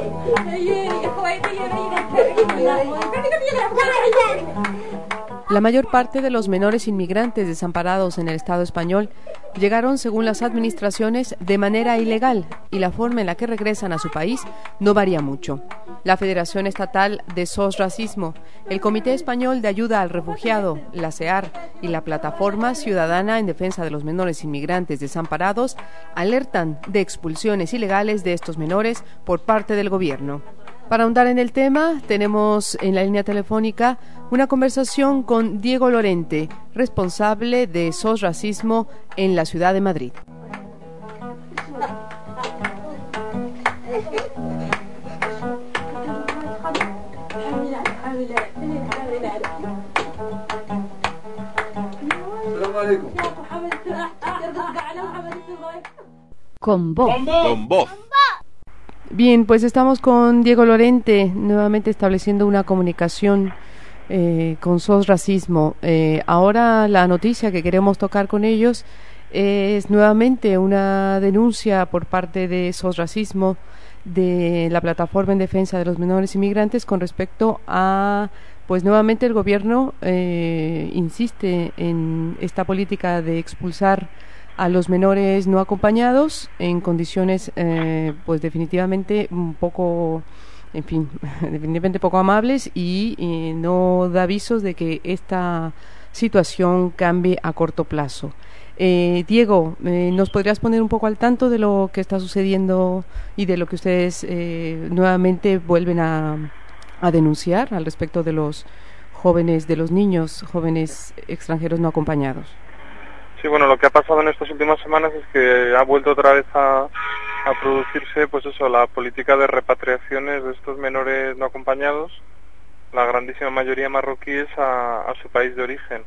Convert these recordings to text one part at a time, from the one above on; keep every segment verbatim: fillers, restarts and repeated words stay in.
La mayor parte de los menores inmigrantes desamparados en el Estado español llegaron, según las administraciones, de manera ilegal y la forma en la que regresan a su país no varía mucho. La Federación Estatal de S O S Racismo, el Comité Español de Ayuda al Refugiado, la C E A R y la Plataforma Ciudadana en Defensa de los Menores Inmigrantes Desamparados alertan de expulsiones ilegales de estos menores por parte del gobierno. Para ahondar en el tema, tenemos en la línea telefónica una conversación con Diego Lorente, responsable de S O S Racismo en la ciudad de Madrid. Con voz. Con voz. Bien, pues estamos con Diego Lorente, nuevamente estableciendo una comunicación eh, con S O S Racismo. Eh, ahora la noticia que queremos tocar con ellos es nuevamente una denuncia por parte de S O S Racismo de la Plataforma en Defensa de los Menores Inmigrantes con respecto a, pues nuevamente el gobierno eh, insiste en esta política de expulsar a los menores no acompañados en condiciones eh, pues definitivamente un poco, en fin, definitivamente poco amables y, y no da avisos de que esta situación cambie a corto plazo. Eh, Diego, eh, ¿nos podrías poner un poco al tanto de lo que está sucediendo y de lo que ustedes eh, nuevamente vuelven a, a denunciar al respecto de los jóvenes, de los niños jóvenes extranjeros no acompañados? Sí, bueno, lo que ha pasado en estas últimas semanas es que ha vuelto otra vez a, a producirse, pues eso, la política de repatriaciones de estos menores no acompañados, la grandísima mayoría marroquíes, a, a su país de origen.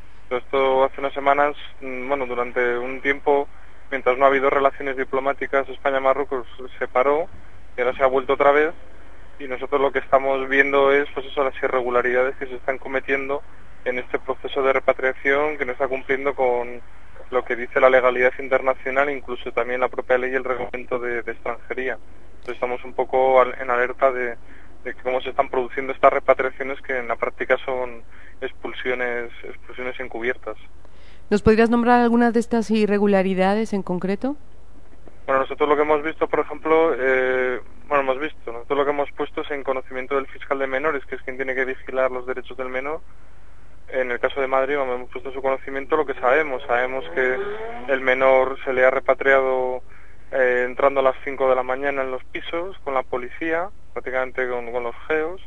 Esto hace unas semanas, bueno, durante un tiempo, mientras no ha habido relaciones diplomáticas España-Marruecos, se paró y ahora se ha vuelto otra vez, y nosotros lo que estamos viendo es, pues eso, las irregularidades que se están cometiendo en este proceso de repatriación, que no está cumpliendo con lo que dice la legalidad internacional, incluso también la propia ley y el reglamento de, de extranjería. Entonces estamos un poco en alerta de, de cómo se están produciendo estas repatriaciones, que en la práctica son expulsiones, expulsiones encubiertas. ¿Nos podrías nombrar algunas de estas irregularidades en concreto? Bueno, nosotros lo que hemos visto, por ejemplo, eh, bueno, hemos visto, nosotros lo que hemos puesto es en conocimiento del fiscal de menores, que es quien tiene que vigilar los derechos del menor. En el caso de Madrid, hemos puesto en su conocimiento lo que sabemos. Sabemos que el menor se le ha repatriado eh, entrando a las cinco de la mañana en los pisos con la policía, prácticamente con, con los geos.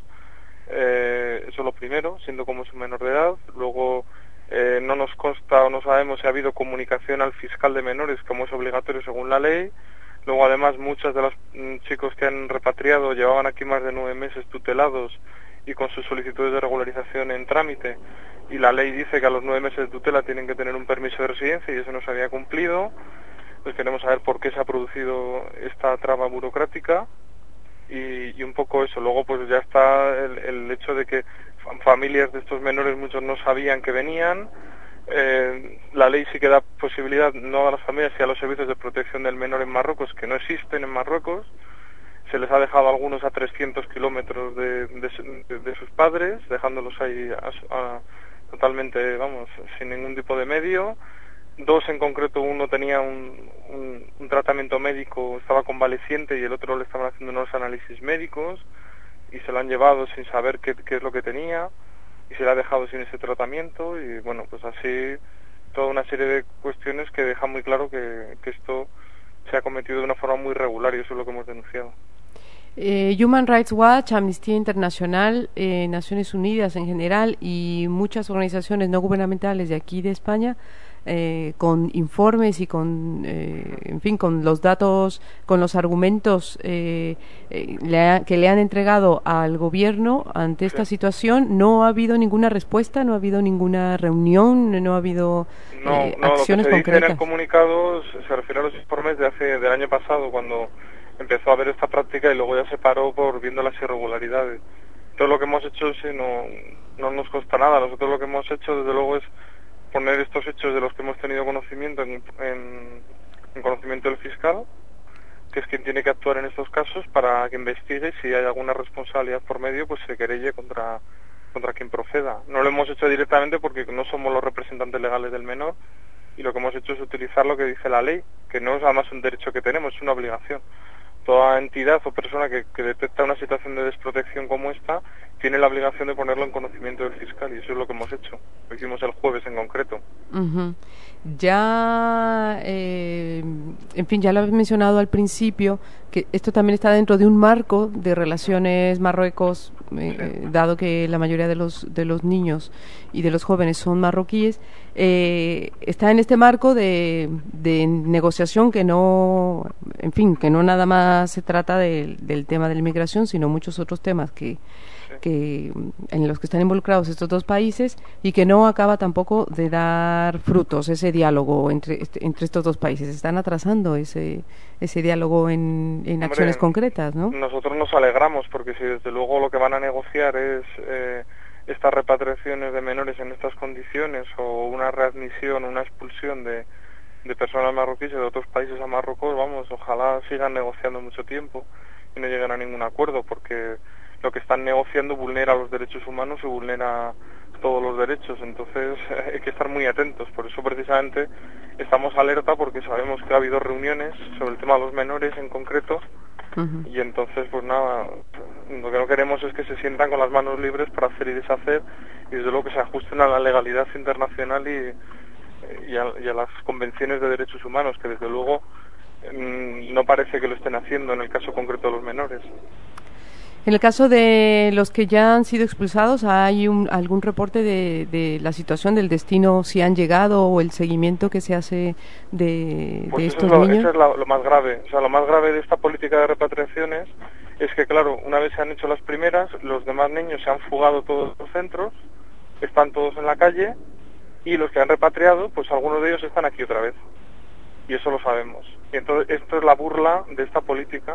Eh, eso es lo primero, siendo como es un menor de edad. Luego eh, no nos consta o no sabemos si ha habido comunicación al fiscal de menores, como es obligatorio según la ley. Luego, además, muchos de los mm, chicos que han repatriado llevaban aquí más de nueve meses tutelados y con sus solicitudes de regularización en trámite, y la ley dice que a los nueve meses de tutela tienen que tener un permiso de residencia y eso no se había cumplido. Pues queremos saber por qué se ha producido esta traba burocrática y, y un poco eso. Luego pues ya está el, el hecho de que familias de estos menores, muchos no sabían que venían. Eh, la ley sí que da posibilidad, no a las familias, sino a los servicios de protección del menor en Marruecos, que no existen en Marruecos. Se les ha dejado a algunos a trescientos kilómetros de, de, de, de sus padres, dejándolos ahí a, a, totalmente, vamos, sin ningún tipo de medio. Dos en concreto, uno tenía un, un, un tratamiento médico, estaba convaleciente, y el otro le estaban haciendo unos análisis médicos y se lo han llevado sin saber qué, qué es lo que tenía, y se le ha dejado sin ese tratamiento. Y bueno, pues así toda una serie de cuestiones que dejan muy claro que, que esto se ha cometido de una forma muy irregular, y eso es lo que hemos denunciado. Eh, Human Rights Watch, Amnistía Internacional, eh, Naciones Unidas en general y muchas organizaciones no gubernamentales de aquí de España, eh, con informes y con, eh, en fin, con los datos, con los argumentos eh, eh, le ha, que le han entregado al gobierno ante esta sí. situación, no ha habido ninguna respuesta, no ha habido ninguna reunión, no ha habido no, eh, no, acciones lo que se concretas. Dice en el comunicado se refiere a los informes de hace del año pasado, cuando empezó a haber esta práctica, y luego ya se paró por viendo las irregularidades. Todo lo que hemos hecho sí, no, no nos consta nada. Nosotros lo que hemos hecho, desde luego, es poner estos hechos de los que hemos tenido conocimiento en, en, en conocimiento del fiscal, que es quien tiene que actuar en estos casos para que investigue y si hay alguna responsabilidad por medio, pues se querelle contra, contra quien proceda. No lo hemos hecho directamente porque no somos los representantes legales del menor y lo que hemos hecho es utilizar lo que dice la ley, que no es además un derecho que tenemos, es una obligación. Toda entidad o persona que, que detecta una situación de desprotección como esta tiene la obligación de ponerlo en conocimiento del fiscal y eso es lo que hemos hecho. Lo hicimos el jueves en concreto. Uh-huh. Ya, eh, en fin, ya lo habéis mencionado al principio, que esto también está dentro de un marco de relaciones Marruecos, eh, sí. Dado que la mayoría de los de los niños y de los jóvenes son marroquíes, eh, está en este marco de, de negociación que no, en fin, que no nada más se trata de, del tema de la inmigración, sino muchos otros temas que que en los que están involucrados estos dos países y que no acaba tampoco de dar frutos ese diálogo entre entre estos dos países. Están atrasando ese ese diálogo en, en Hombre, acciones concretas, ¿no? Nosotros nos alegramos porque si desde luego lo que van a negociar es eh, estas repatriaciones de menores en estas condiciones o una readmisión, una expulsión de, de personas marroquíes de otros países a Marruecos, vamos, ojalá sigan negociando mucho tiempo y no lleguen a ningún acuerdo porque lo que están negociando vulnera los derechos humanos y vulnera todos los derechos, entonces hay que estar muy atentos. Por eso precisamente estamos alerta porque sabemos que ha habido reuniones sobre el tema de los menores en concreto. Uh-huh. Y entonces pues nada, lo que no queremos es que se sientan con las manos libres para hacer y deshacer y desde luego que se ajusten a la legalidad internacional y, y, a, y a las convenciones de derechos humanos, que desde luego mmm, no parece que lo estén haciendo en el caso concreto de los menores. En el caso de los que ya han sido expulsados, ¿hay un, algún reporte de, de la situación del destino, si han llegado o el seguimiento que se hace de, pues de eso estos es lo, niños? Eso es lo, lo más grave. O sea, lo más grave de esta política de repatriaciones es que, claro, una vez se han hecho las primeras, los demás niños se han fugado todos los centros, están todos en la calle y los que han repatriado, pues algunos de ellos están aquí otra vez. Y eso lo sabemos. Y entonces esto es la burla de esta política.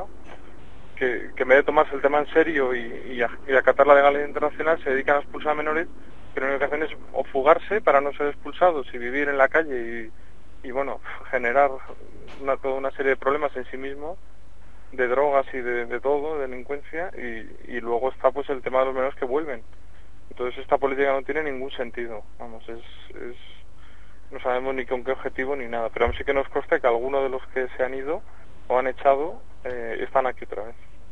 Que, que en vez de tomarse el tema en serio y, y, a, y acatar la legalidad internacional se dedican a expulsar a menores que lo único que hacen es o fugarse para no ser expulsados y vivir en la calle y, y bueno, generar una, toda una serie de problemas en sí mismos, de drogas y de, de todo, de delincuencia y, y luego está pues el tema de los menores que vuelven. Entonces esta política no tiene ningún sentido, vamos, es, es no sabemos ni con qué objetivo ni nada, pero sí que nos consta que algunos de los que se han ido o han echado eh, están aquí otra vez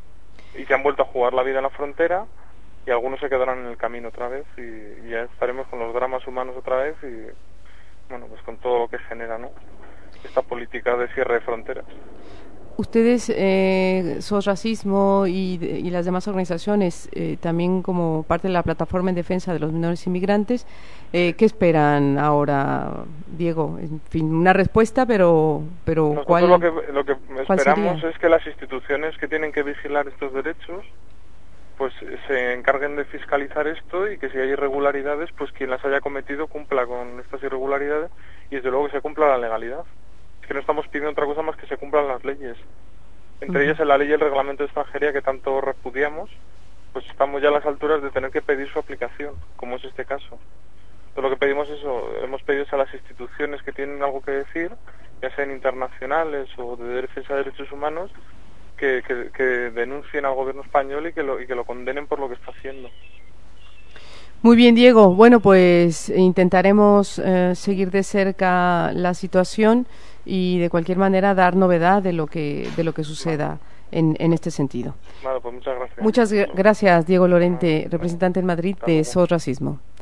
y se han vuelto a jugar la vida en la frontera y algunos se quedarán en el camino otra vez y, y ya estaremos con los dramas humanos otra vez y bueno, pues con todo lo que genera, ¿no?, esta política de cierre de fronteras. Ustedes, eh, SOS Racismo y, y las demás organizaciones, eh, también como parte de la plataforma en defensa de los menores inmigrantes, eh, ¿qué esperan ahora, Diego? En fin, una respuesta, pero, pero Nosotros ¿cuál? Lo que, lo que esperamos es que las instituciones que tienen que vigilar estos derechos, pues se encarguen de fiscalizar esto y que si hay irregularidades, pues quien las haya cometido cumpla con estas irregularidades y desde luego que se cumpla la legalidad. Es que no estamos pidiendo otra cosa más que se cumplan las leyes. Entre uh-huh. ellas en la ley y el reglamento de extranjería que tanto repudiamos, pues estamos ya a las alturas de tener que pedir su aplicación, como es este caso. Entonces lo que pedimos es eso, hemos pedido a las instituciones que tienen algo que decir, ya sean internacionales o de defensa de derechos humanos, que, que, que denuncien al gobierno español y que lo, y que lo condenen por lo que está haciendo. Muy bien, Diego. Bueno, pues intentaremos eh, seguir de cerca la situación y de cualquier manera dar novedad de lo que de lo que suceda en, en este sentido. Vale, pues muchas gracias. Muchas gracias, Diego Lorente, representante en Madrid de SOS Racismo.